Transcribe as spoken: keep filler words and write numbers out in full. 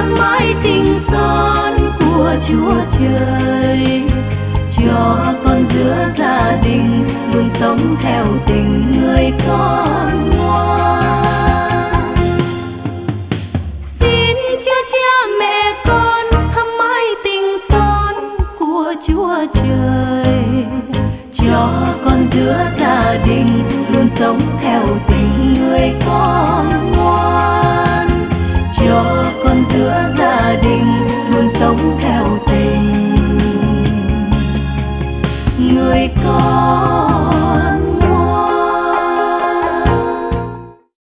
thắm mãi tình son của Chúa Trời, cho con giữa gia đình luôn sống theo tình người con ngoan. Xin Chúa cha mẹ con thắm mãi tình son của Chúa Trời, cho con giữa gia đình luôn sống theo tình người con